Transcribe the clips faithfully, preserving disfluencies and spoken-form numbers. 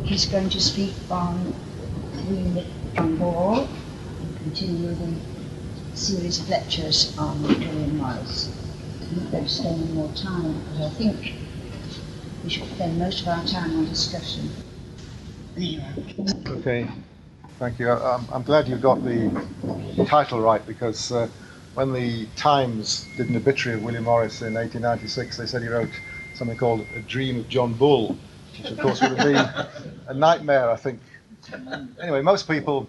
He's going to speak on William John Ball and continue the series of lectures on William Morris. I'm not going to spend any more time because I think we should spend most of our time on discussion. Anyway. Okay, thank you. I'm, I'm glad you got the title right, because uh, when the Times did an obituary of William Morris in eighteen ninety-six, they said he wrote something called A Dream of John Bull, which of course would have been a nightmare, I think. Anyway, most people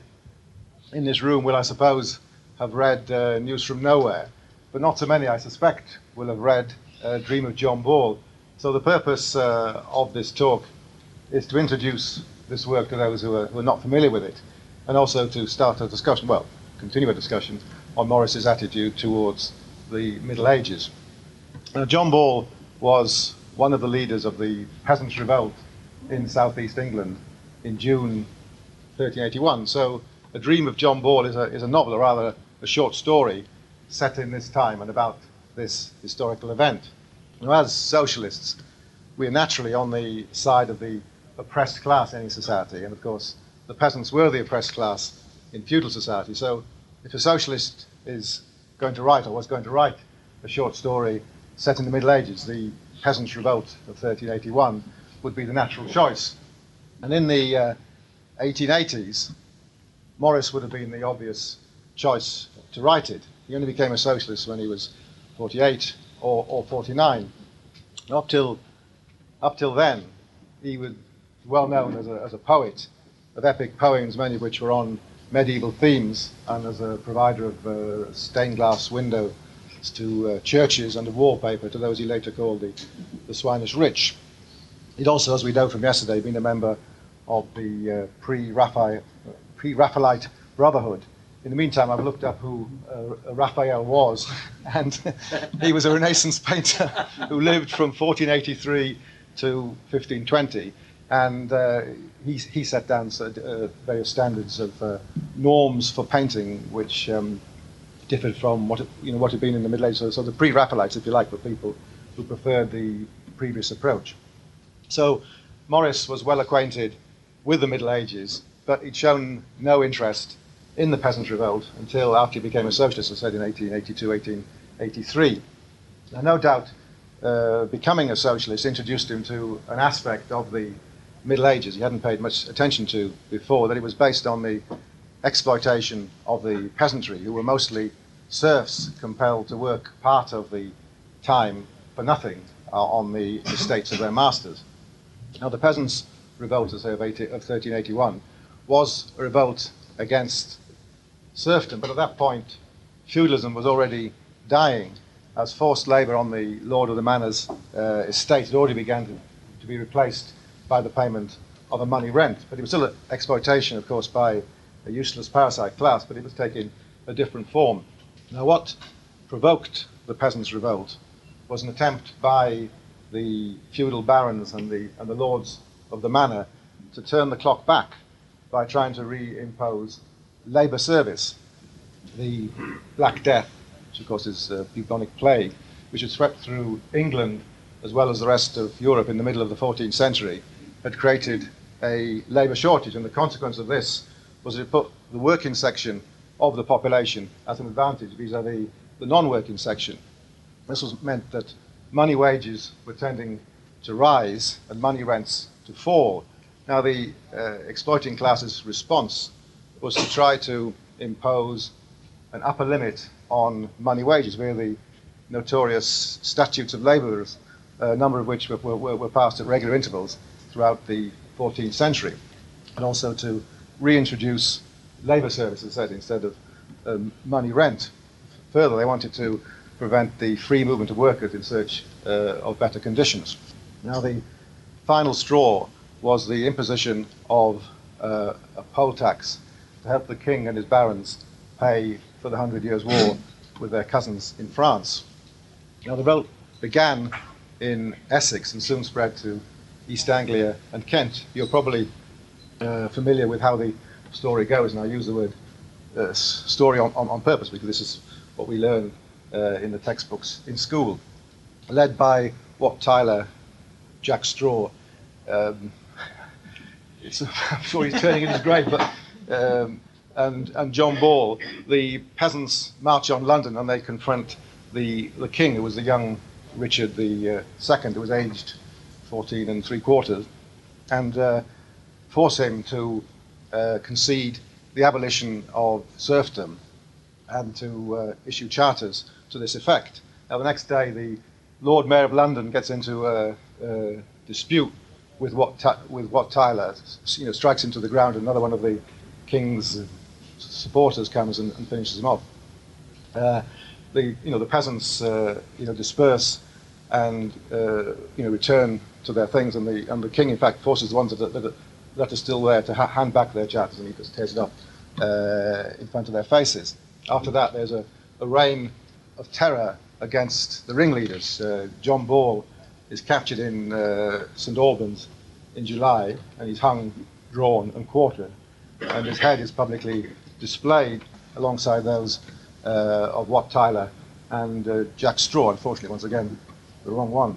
in this room will, I suppose, have read uh, News from Nowhere, but not so many, I suspect, will have read uh, Dream of John Bull. So the purpose uh, of this talk is to introduce this work to those who are, who are not familiar with it, and also to start a discussion, well, continue a discussion on Morris's attitude towards the Middle Ages. Now, John Ball was one of the leaders of the Peasants' Revolt in southeast England in June thirteen eighty-one. So A Dream of John Ball is a, is a novel, or rather a short story, set in this time and about this historical event. Now, as socialists, we are naturally on the side of the oppressed class in any society, and of course the peasants were the oppressed class in feudal society. So if a socialist is going to write, or was going to write, a short story set in the Middle Ages, the Peasants' Revolt of thirteen eighty-one would be the natural choice. And in the uh, eighteen eighties, Morris would have been the obvious choice to write it. He only became a socialist when he was forty-eight or, or forty-nine. Up till, up till then, he was well known as a, as a poet of epic poems, many of which were on medieval themes, and as a provider of uh, stained glass windows to uh, churches and of wallpaper to those he later called the, the Swinish Rich. He'd also, as we know from yesterday, been a member of the uh, pre-Raphael, pre-Raphaelite Brotherhood. In the meantime, I've looked up who uh, Raphael was, and he was a Renaissance painter who lived from fourteen eighty-three to fifteen twenty, and uh, he, he set down uh, various standards of uh, norms for painting, which um, differed from what, you know, what had been in the Middle Ages. So, so the pre-Raphaelites, if you like, were people who preferred the previous approach. So Morris was well acquainted with the Middle Ages, but he'd shown no interest in the Peasants' Revolt until after he became a socialist, I said, in eighteen eighty-two, eighteen eighty-three. Now, no doubt, uh, becoming a socialist introduced him to an aspect of the Middle Ages he hadn't paid much attention to before, that it was based on the exploitation of the peasantry, who were mostly serfs compelled to work part of the time for nothing uh, on the estates of their masters. Now, the Peasants' Revolt, as I say, of, eighty, of thirteen eighty-one was a revolt against serfdom, but at that point feudalism was already dying, as forced labour on the Lord of the Manor's uh, estate had already begun to, to be replaced by the payment of a money rent. But it was still an exploitation, of course, by a useless parasite class, but it was taking a different form. Now, what provoked the Peasants' Revolt was an attempt by the feudal barons and the, and the lords of the manor to turn the clock back by trying to reimpose labour service. The Black Death, which of course is uh, bubonic plague, which had swept through England as well as the rest of Europe in the middle of the fourteenth century, had created a labour shortage, and the consequence of this was that it put the working section of the population at an advantage vis-à-vis the non-working section. This was meant that money wages were tending to rise and money rents to fall. Now, the uh, exploiting class's response was to try to impose an upper limit on money wages via the notorious statutes of labourers, a number of which were, were, were passed at regular intervals throughout the fourteenth century, and also to reintroduce labour services instead of um, money rent. Further, they wanted to prevent the free movement of workers in search uh, of better conditions. Now, the final straw was the imposition of uh, a poll tax to help the king and his barons pay for the Hundred Years' War with their cousins in France. Now, the revolt began in Essex and soon spread to East Anglia and Kent. You're probably uh, familiar with how the story goes, and I use the word uh, story on, on, on purpose because this is what we learn uh, in the textbooks in school. Led by Wat Tyler, Jack Straw, um, it's, I'm sure he's turning in his grave, but um, and and John Ball, the peasants march on London and they confront the the king, who was the young Richard the uh, Second, who was aged fourteen and three quarters, and uh, force him to uh, concede the abolition of serfdom and to uh, issue charters to this effect. Now, the next day, the Lord Mayor of London gets into a, a dispute with Wat, with Wat Tyler, you know, strikes him to the ground, and another one of the king's supporters comes and, and finishes him off. Uh, the, you know, the peasants, uh, you know, disperse and uh, you know, return to their things, and the and the king, in fact, forces the ones that, that, that are still there to ha hand back their charters, and he just tears it up uh, in front of their faces. After that, there's a, a reign of terror against the ringleaders. Uh, John Ball is captured in uh, Saint Albans in July, and he's hung, drawn, and quartered, and his head is publicly displayed alongside those uh, of Wat Tyler and uh, Jack Straw. Unfortunately, once again, the wrong one.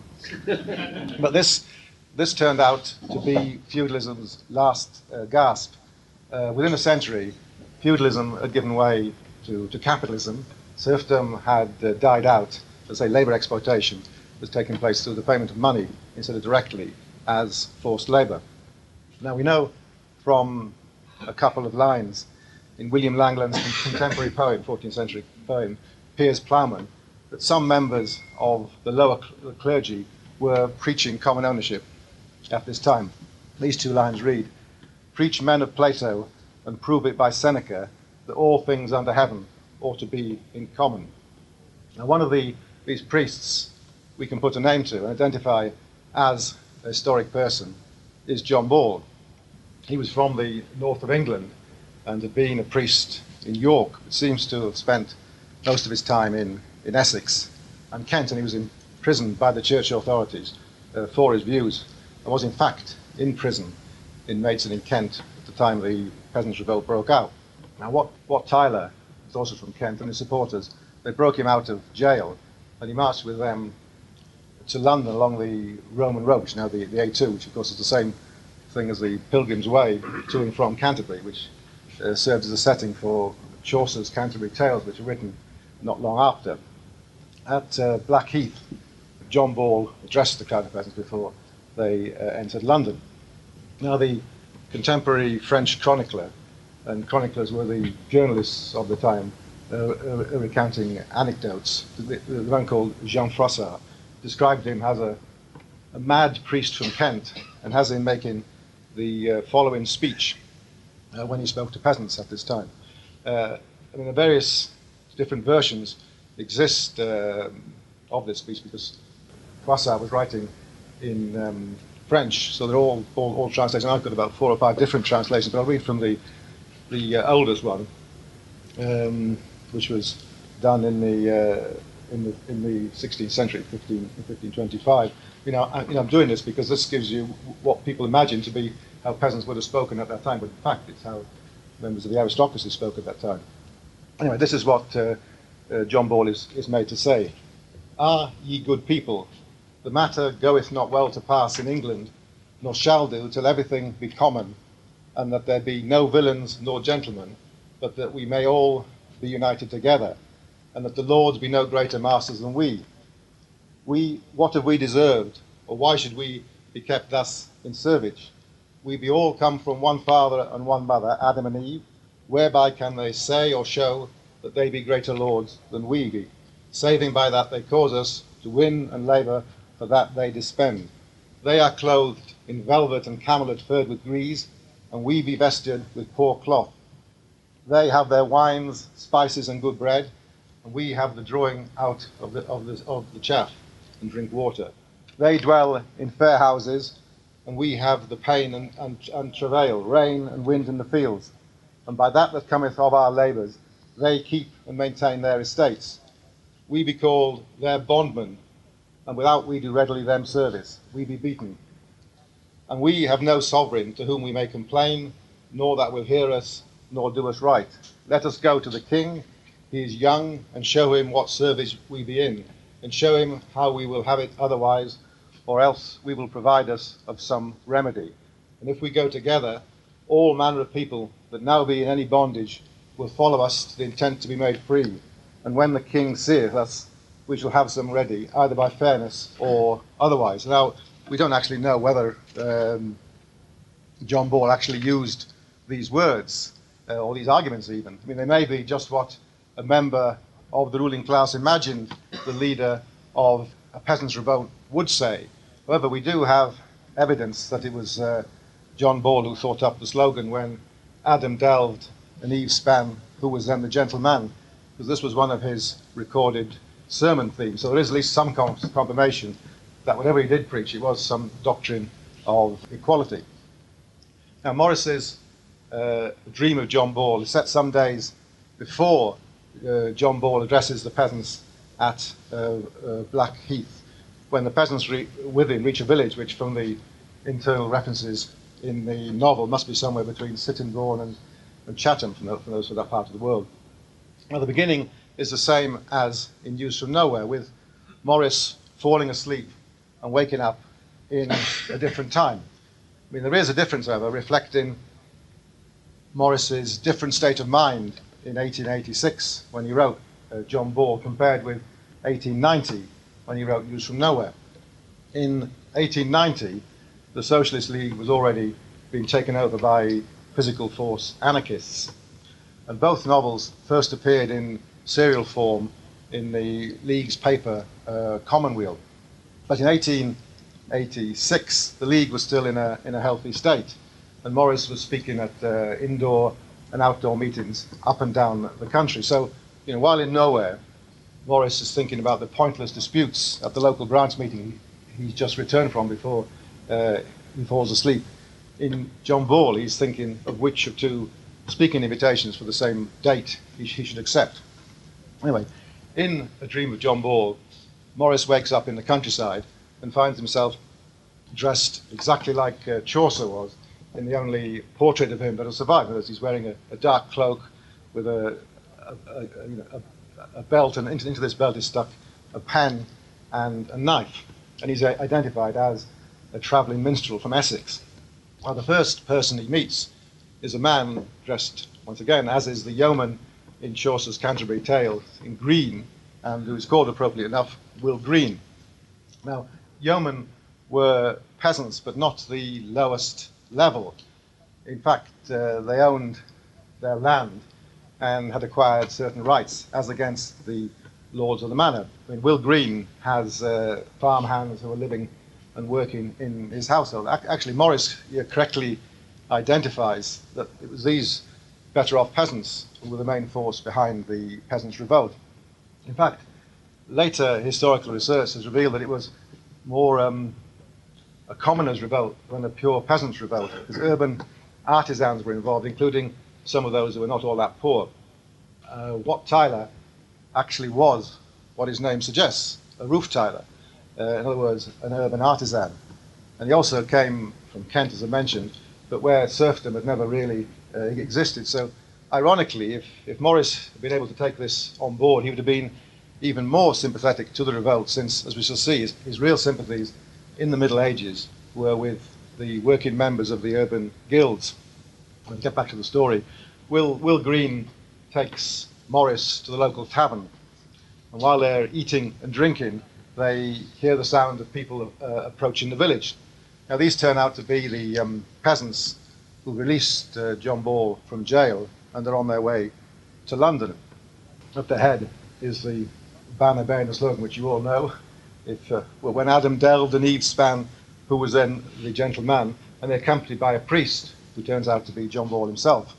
But this this turned out to be feudalism's last uh, gasp. Uh, within a century, feudalism had given way to, to capitalism. Serfdom had uh, died out. Let's say labour exploitation was taking place through the payment of money instead of directly as forced labour. Now, we know from a couple of lines in William Langland's contemporary poem, fourteenth century poem, Piers Plowman, that some members of the lower cl clergy were preaching common ownership at this time. These two lines read, "Preach, men of Plato, and prove it by Seneca, that all things under heaven ought to be in common." Now, one of the, these priests we can put a name to and identify as a historic person is John Ball. He was from the north of England and had been a priest in York, but seems to have spent most of his time in, in Essex and Kent, and he was imprisoned by the church authorities uh, for his views, and was in fact in prison in Maidstone in Kent at the time the Peasants' Revolt broke out. Now, Wat, Wat Tyler was also from Kent, and his supporters, they broke him out of jail, and he marched with them to London along the Roman Road, which is now the, the A two, which of course is the same thing as the Pilgrim's Way to and from Canterbury, which uh, served as a setting for Chaucer's Canterbury Tales, which were written not long after. At uh, Blackheath, John Ball addressed the crowd of peasants before they uh, entered London. Now, the contemporary French chronicler, and chroniclers were the journalists of the time, uh, uh, recounting anecdotes. The, the man called Jean Froissart described him as a, a mad priest from Kent, and has him making the uh, following speech uh, when he spoke to peasants at this time. Uh, I mean, the various different versions exist uh, of this speech, because Froissart was writing in um, French, so they're all, all, all translated. I've got about four or five different translations, but I'll read from the, the uh, oldest one, um, which was done in the, uh, in the, in the sixteenth century, fifteen, fifteen twenty-five. You know, I, you know, I'm doing this because this gives you what people imagine to be how peasants would have spoken at that time, but in fact it's how members of the aristocracy spoke at that time. Anyway, this is what uh, uh, John Ball is, is made to say. "Ah, ye good people, the matter goeth not well to pass in England, nor shall do till everything be common, and that there be no villains nor gentlemen, but that we may all be united together, and that the lords be no greater masters than we. We, what have we deserved, or why should we be kept thus in servage? We be all come from one father and one mother, Adam and Eve, whereby can they say or show that they be greater lords than we be, saving by that they cause us to win and labour for that they dispend. They are clothed in velvet and camelet furred with grease, and we be vested with poor cloth. They have their wines, spices, and good bread, and we have the drawing out of the, of the, of the chaff, and drink water. They dwell in fair houses, and we have the pain and, and, and travail, rain and wind in the fields. And by that that cometh of our labours, they keep and maintain their estates. We be called their bondmen, and without we do readily them service. We be beaten. And we have no sovereign to whom we may complain, nor that will hear us, nor do us right. Let us go to the king, he is young, and show him what service we be in, and show him how we will have it otherwise, or else we will provide us of some remedy. And if we go together, all manner of people that now be in any bondage will follow us to the intent to be made free. And when the king seeth us, we shall have some ready, either by fairness or otherwise. Now, we don't actually know whether um, John Ball actually used these words, uh, or these arguments even. I mean, they may be just what a member of the ruling class imagined the leader of a peasants' revolt would say. However, we do have evidence that it was uh, John Ball who thought up the slogan when Adam delved and Eve span, who was then the gentleman, because this was one of his recorded sermon themes. So there is at least some confirmation that whatever he did preach, it was some doctrine of equality. Now, Morris's uh, dream of John Ball is set some days before uh, John Ball addresses the peasants at uh, uh, Blackheath, when the peasants re- with him reach a village which, from the internal references in the novel, must be somewhere between Sittingbourne and, and Chatham, from, the, from those for that part of the world. Now, the beginning is the same as in News from Nowhere, with Morris falling asleep and waking up in a different time. I mean, there is a difference, however, reflecting Morris's different state of mind in eighteen eighty-six, when he wrote uh, John Ball, compared with eighteen ninety, when he wrote News from Nowhere. In eighteen ninety, the Socialist League was already being taken over by physical force anarchists, and both novels first appeared in serial form in the League's paper, uh, Commonweal. But in eighteen eighty-six, the League was still in a, in a healthy state, and Morris was speaking at uh, indoor and outdoor meetings up and down the country. So, you know, while in Nowhere, Morris is thinking about the pointless disputes at the local branch meeting he's just returned from before uh, he falls asleep. In John Ball, he's thinking of which of two speaking invitations for the same date he, he should accept. Anyway, in A Dream of John Ball, Morris wakes up in the countryside and finds himself dressed exactly like uh, Chaucer was in the only portrait of him that has survived. As he's wearing a, a dark cloak with a, a, a, you know, a, a belt, and into, into this belt is stuck a pen and a knife. And he's uh, identified as a travelling minstrel from Essex. Well, the first person he meets is a man dressed, once again, as is the yeoman in Chaucer's Canterbury Tales, in green, and who is called, appropriately enough, Will Green. Now, yeomen were peasants, but not the lowest level. In fact, uh, they owned their land and had acquired certain rights as against the lords of the manor. I mean, Will Green has uh, farm hands who are living and working in his household. Actually, Morris yeah, correctly identifies that it was these better-off peasants who were the main force behind the Peasants' Revolt. In fact, later historical research has revealed that it was more um, a commoners' revolt than a pure peasants' revolt, because urban artisans were involved, including some of those who were not all that poor. Uh, Wat Tyler actually was what his name suggests, a roof tiler, uh, in other words, an urban artisan. And he also came from Kent, as I mentioned, but where serfdom had never really uh, existed. So, ironically, if, if Morris had been able to take this on board, he would have been even more sympathetic to the revolt, since, as we shall see, his, his real sympathies in the Middle Ages were with the working members of the urban guilds. I'll get back to the story. Will, Will Green takes Morris to the local tavern, and while they're eating and drinking, they hear the sound of people uh, approaching the village. Now, these turn out to be the um, peasants who released uh, John Ball from jail, and they're on their way to London. Up ahead is the banner bearing the slogan, which you all know. If, uh, well, when Adam delved and Eve span, who was then the gentleman, and they're accompanied by a priest who turns out to be John Ball himself.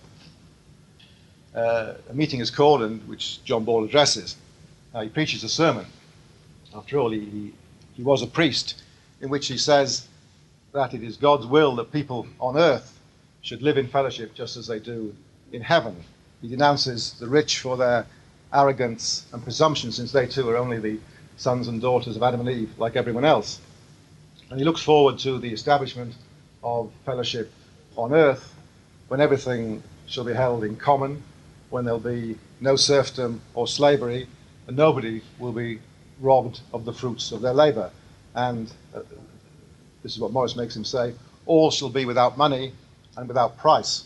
Uh, a meeting is called, in which John Ball addresses. Now, he preaches a sermon. After all, he, he, he was a priest, in which he says that it is God's will that people on earth should live in fellowship just as they do in heaven. He denounces the rich for their arrogance and presumption, since they too are only the sons and daughters of Adam and Eve, like everyone else. And he looks forward to the establishment of fellowship on earth, when everything shall be held in common, when there'll be no serfdom or slavery, and nobody will be robbed of the fruits of their labour. And uh, this is what Morris makes him say, all shall be without money and without price.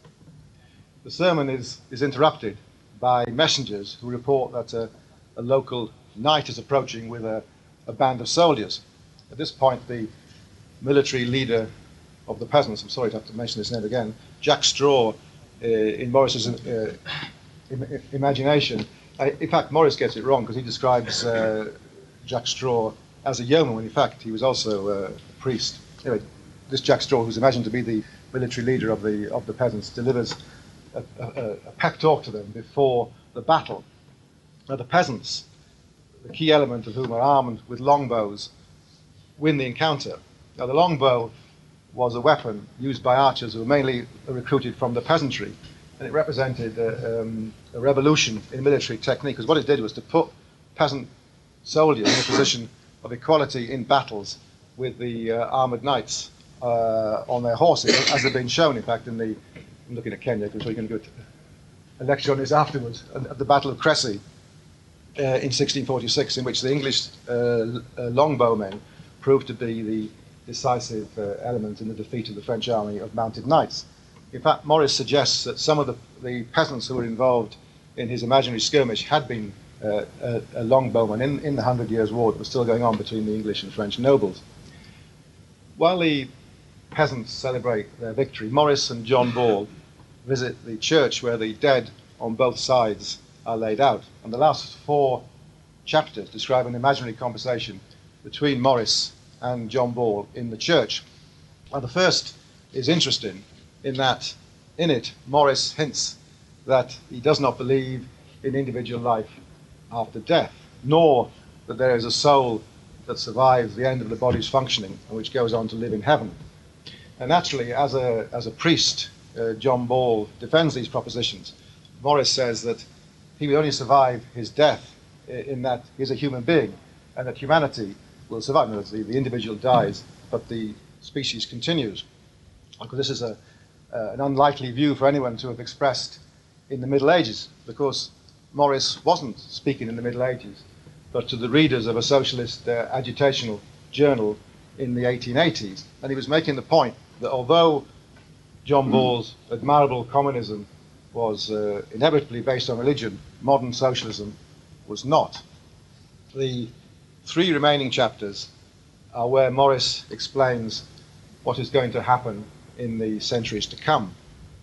The sermon is, is interrupted by messengers who report that a, a local knight is approaching with a, a band of soldiers. At this point, the military leader of the peasants, I'm sorry to have to mention his name again, Jack Straw, uh, in Morris's uh, im imagination. Uh, in fact, Morris gets it wrong because he describes uh, Jack Straw as a yeoman when in fact he was also uh, a priest. Anyway, this Jack Straw, who's imagined to be the military leader of the of the peasants, delivers a, a, a pep talk to them before the battle. Now the peasants, the key element of whom are armed with longbows, win the encounter. Now the longbow was a weapon used by archers who were mainly recruited from the peasantry, and it represented a, um, a revolution in military technique, because what it did was to put peasant soldiers in a position of equality in battles with the uh, armoured knights uh, on their horses, as had been shown, in fact, in the, I'm looking at Kenya, because we're going to go a lecture on this afterwards, at the Battle of Cressy uh, in sixteen forty-six, in which the English uh, uh, longbowmen proved to be the decisive uh, element in the defeat of the French army of mounted knights. In fact, Morris suggests that some of the, the peasants who were involved in his imaginary skirmish had been uh, a, a longbowman in, in the Hundred Years' War that was still going on between the English and French nobles. While the peasants celebrate their victory, Morris and John Ball visit the church where the dead on both sides are laid out. And the last four chapters describe an imaginary conversation between Morris and John Ball in the church. Now, the first is interesting in that in it Morris hints that he does not believe in individual life after death, nor that there is a soul that survives the end of the body's functioning and which goes on to live in heaven. And naturally, as a, as a priest, uh, John Ball defends these propositions. Morris says that he will only survive his death in that he's a human being, and that humanity will survive. In other words, the, the individual dies, but the species continues. Because this is a, uh, an unlikely view for anyone to have expressed in the Middle Ages, because Morris wasn't speaking in the Middle Ages, but to the readers of a socialist uh, agitational journal in the eighteen eighties. And he was making the point that although John Ball's admirable communism was uh, inevitably based on religion, modern socialism was not. The three remaining chapters are where Morris explains what is going to happen in the centuries to come.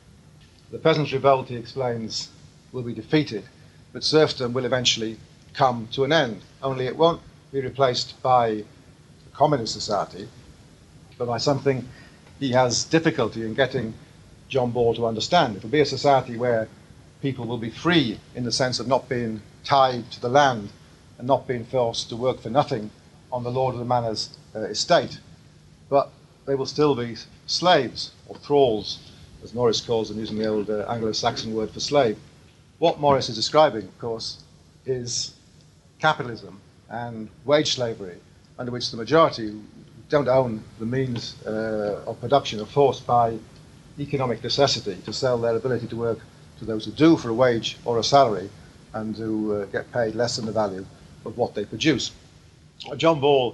The peasants' revolt, he explains, will be defeated, but serfdom will eventually come to an end, only it won't be replaced by a communist society, but by something he has difficulty in getting John Ball to understand. It will be a society where people will be free in the sense of not being tied to the land and not being forced to work for nothing on the Lord of the Manor's uh, estate. But they will still be slaves, or thralls, as Morris calls them, using the old uh, Anglo-Saxon word for slave. What Morris is describing, of course, is capitalism and wage slavery, under which the majority who don't own the means uh, of production are forced by economic necessity to sell their ability to work to those who do for a wage or a salary, and who uh, get paid less than the value of what they produce. John Ball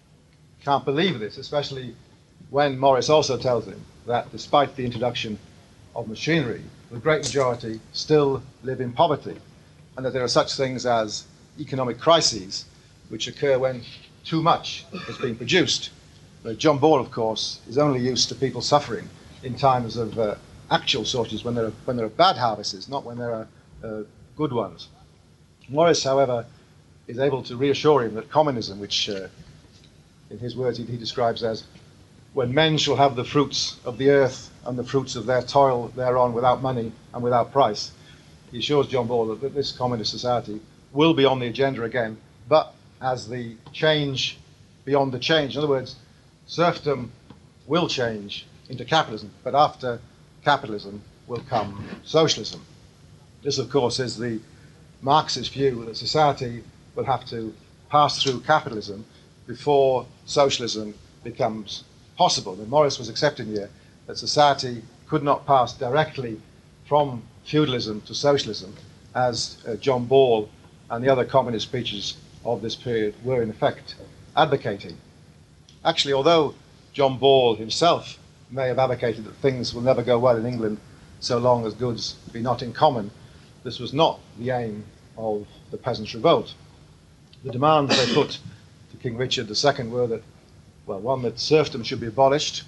can't believe this, especially when Morris also tells him that despite the introduction of machinery, the great majority still live in poverty, and that there are such things as economic crises which occur when too much has been produced. But John Ball, of course, is only used to people suffering in times of uh, actual shortages, when there are, when there are bad harvests, not when there are uh, good ones. Morris, however, is able to reassure him that communism, which uh, in his words he, he describes as when men shall have the fruits of the earth and the fruits of their toil thereon without money and without price, he assures John Ball that, that this communist society will be on the agenda again, but as the change beyond the change. In other words, serfdom will change into capitalism, but after capitalism will come socialism. This, of course, is the Marxist view that society will have to pass through capitalism before socialism becomes possible. And Morris was accepting here that society could not pass directly from feudalism to socialism, as uh, John Ball and the other communist preachers of this period were in effect advocating. Actually, although John Ball himself may have advocated that things will never go well in England so long as goods be not in common, this was not the aim of the Peasants' Revolt. The demands they put to King Richard the Second were that, well, one, that serfdom should be abolished,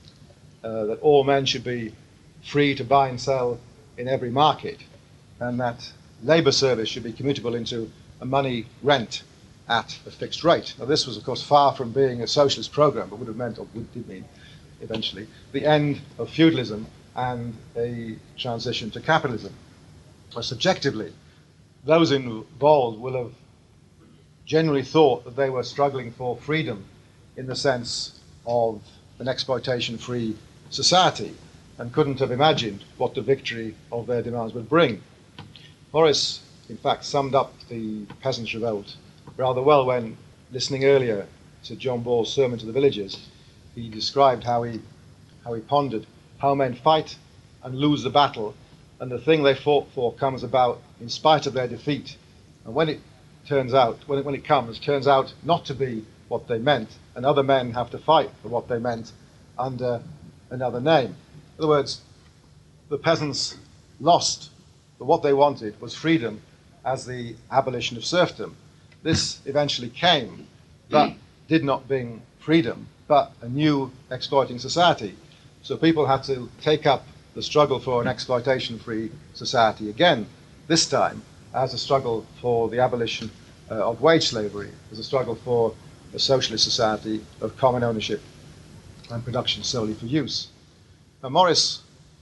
uh, that all men should be free to buy and sell in every market, and that labour service should be commutable into a money rent at a fixed rate. Now, this was, of course, far from being a socialist programme, but would have meant, or did mean, eventually, the end of feudalism and a transition to capitalism. Well, subjectively, those involved will have generally thought that they were struggling for freedom in the sense of an exploitation-free society, and couldn't have imagined what the victory of their demands would bring. Morris, in fact, summed up the Peasants' Revolt rather well when, listening earlier to John Ball's sermon to the villagers, he described how he, how he pondered how men fight and lose the battle, and the thing they fought for comes about in spite of their defeat. And when it turns out, when it, when it comes, turns out not to be what they meant, and other men have to fight for what they meant under another name. In other words, the peasants lost, but what they wanted was freedom as the abolition of serfdom. This eventually came, but did not bring freedom, but a new exploiting society. So people had to take up the struggle for an exploitation-free society again, this time as a struggle for the abolition uh, of wage slavery, as a struggle for a socialist society of common ownership and production solely for use. Now, Morris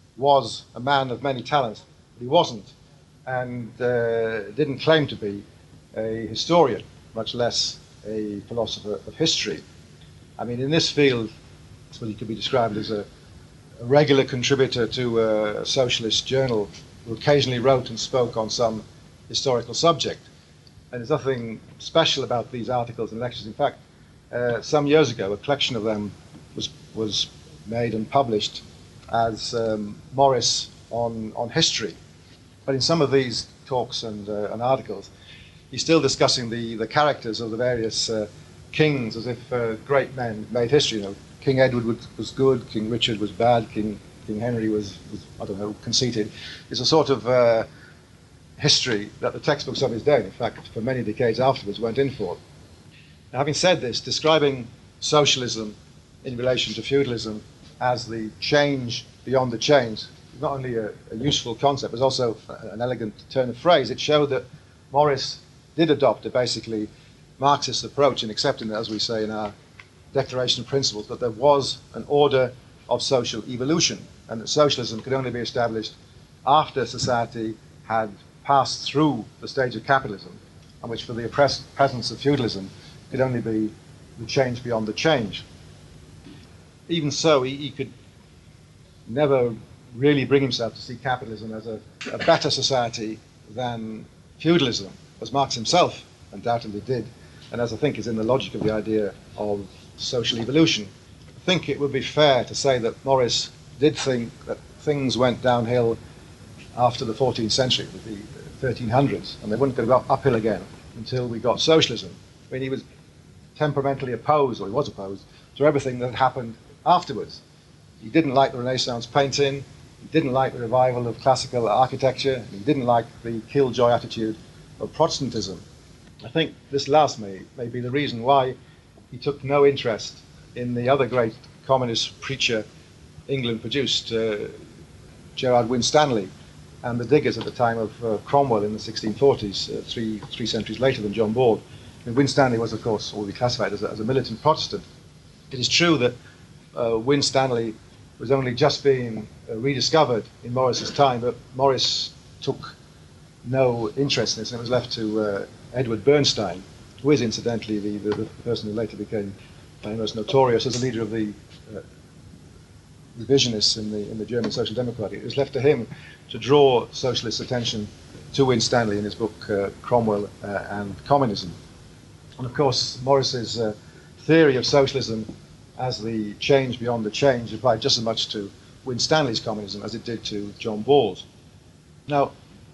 was a man of many talents, but he wasn't, and uh, didn't claim to be a historian, much less a philosopher of history. I mean, in this field, that's what he could be described as a, a regular contributor to a socialist journal who occasionally wrote and spoke on some historical subject. And there's nothing special about these articles and lectures. In fact, uh, some years ago, a collection of them was, was made and published as um, Morris on, on history. But in some of these talks and, uh, and articles, he's still discussing the, the characters of the various uh, kings as if uh, great men made history. You know, King Edward was, was good, King Richard was bad, King, King Henry was, was, I don't know, conceited. It's a sort of uh, history that the textbooks of his day, in fact, for many decades afterwards, went in for. Now, having said this, describing socialism in relation to feudalism as the change beyond the change is not only a, a useful concept, but also an elegant turn of phrase. It showed that Morris did adopt a basically Marxist approach in accepting, as we say in our Declaration of Principles, that there was an order of social evolution, and that socialism could only be established after society had passed through the stage of capitalism, and which for the oppressed peasants of feudalism could only be the change beyond the change. Even so, he, he could never really bring himself to see capitalism as a, a better society than feudalism, as Marx himself undoubtedly did, and as I think is in the logic of the idea of social evolution. I think it would be fair to say that Morris did think that things went downhill after the fourteenth century, with the thirteen hundreds, and they weren't going to go uphill again until we got socialism. I mean, he was temperamentally opposed, or he was opposed, to everything that happened afterwards. He didn't like the Renaissance painting, he didn't like the revival of classical architecture, he didn't like the killjoy attitude of Protestantism. I think this last may, may be the reason why he took no interest in the other great communist preacher England produced, uh, Gerard Winstanley, and the diggers at the time of uh, Cromwell in the sixteen forties, uh, three, three centuries later than John Ball. And Winstanley was, of course, or be classified as a, as a militant Protestant. It is true that uh, Winstanley was only just being uh, rediscovered in Morris's time, but Morris took no interest in this, and it was left to uh, Edward Bernstein, who is incidentally the, the, the person who later became most notorious as a leader of the uh, revisionists in the, in the German Social Democracy. It was left to him to draw socialist attention to Winstanley in his book uh, Cromwell uh, and Communism. And of course, Morris's uh, theory of socialism as the change beyond the change applied just as much to Winstanley's communism as it did to John Ball's. Now,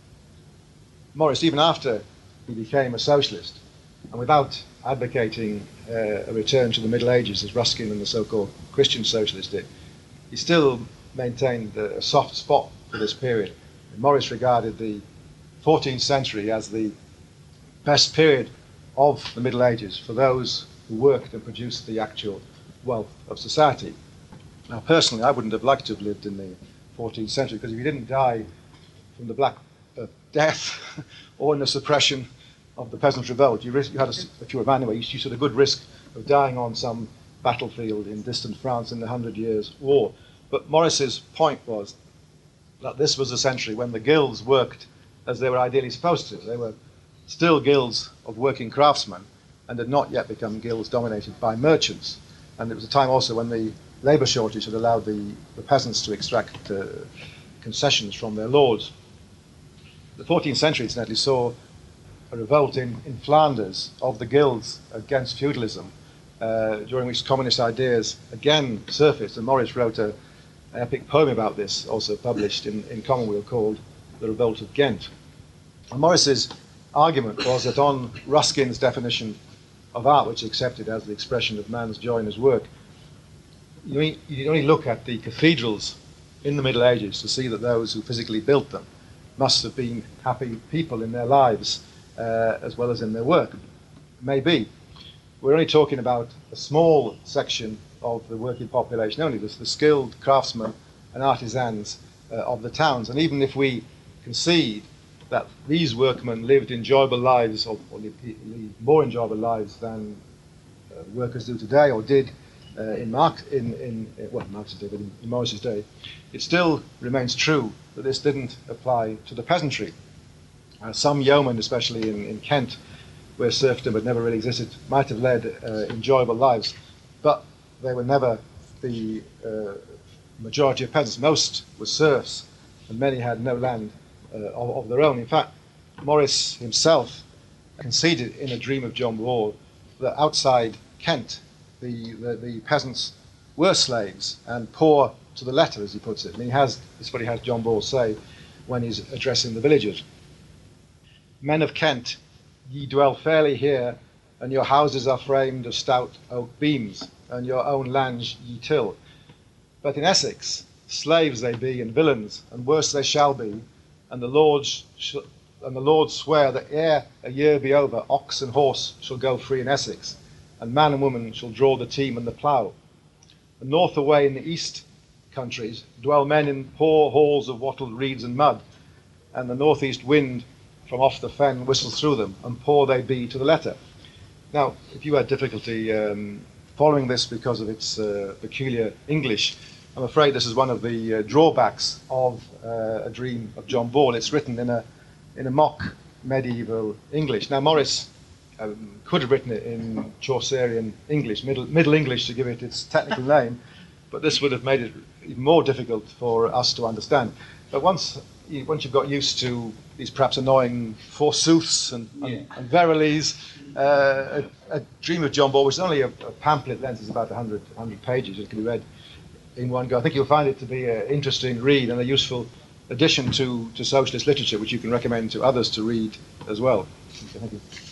Morris, even after he became a socialist, and without advocating uh, a return to the Middle Ages as Ruskin and the so-called Christian socialists did, he still maintained a soft spot for this period. Morris regarded the fourteenth century as the best period of the Middle Ages for those who worked and produced the actual wealth of society. Now, personally, I wouldn't have liked to have lived in the fourteenth century, because if you didn't die from the Black uh, Death or in the suppression of the Peasant Revolt, you, risk, you had, a, if you were a man anyway, you, you had a good risk of dying on some battlefield in distant France in the Hundred Years' War. But Morris's point was that this was a century when the guilds worked as they were ideally supposed to. They were still guilds of working craftsmen and had not yet become guilds dominated by merchants. And it was a time also when the labour shortage had allowed the, the peasants to extract uh, concessions from their lords. The fourteenth century, incidentally, saw a revolt in, in Flanders of the guilds against feudalism, uh, during which communist ideas again surfaced, and Morris wrote a, an epic poem about this, also published in, in Commonweal, called The Revolt of Ghent. And Morris's argument was that on Ruskin's definition of art, which he accepted as the expression of man's joy in his work, you, mean, you only look at the cathedrals in the Middle Ages to see that those who physically built them must have been happy people in their lives uh, as well as in their work. Maybe. We're only talking about a small section of the working population, only the, the skilled craftsmen and artisans uh, of the towns. And even if we concede that these workmen lived enjoyable lives, or, or lived more enjoyable lives than uh, workers do today, or did uh, in Marx, in, in well, Marx's day, but in, in Morris's day, it still remains true that this didn't apply to the peasantry. Uh, some yeomen, especially in, in Kent, where serfdom had never really existed, might have led uh, enjoyable lives, but they were never the uh, majority of peasants. Most were serfs, and many had no land uh, of, of their own. In fact, Morris himself conceded in A Dream of John Ball that outside Kent, the, the, the peasants were slaves and poor to the letter, as he puts it. And he has, this is what he has John Ball say when he's addressing the villagers. Men of Kent, ye dwell fairly here, and your houses are framed of stout oak beams, and your own lands ye till. But in Essex, slaves they be and villains, and worse they shall be, and the lords sh- and the lords swear that ere a year be over, ox and horse shall go free in Essex, and man and woman shall draw the team and the plough. And north away in the east countries dwell men in poor halls of wattled reeds and mud, and the northeast wind from off the fen whistles through them, and poor they be to the letter. Now, if you had difficulty um, following this because of its uh, peculiar English, I'm afraid this is one of the uh, drawbacks of uh, A Dream of John Ball. It's written in a in a mock medieval English. Now, Morris um, could have written it in Chaucerian English, Middle, Middle English to give it its technical name, but this would have made it even more difficult for us to understand. But once you, once you've got used to these perhaps annoying forsooths and, yeah. and, and verilies, uh, a, a Dream of John Ball, which is only a, a pamphlet length, is about one hundred, one hundred pages. It can be read in one go. I think you'll find it to be an interesting read and a useful addition to, to socialist literature, which you can recommend to others to read as well. Thank you.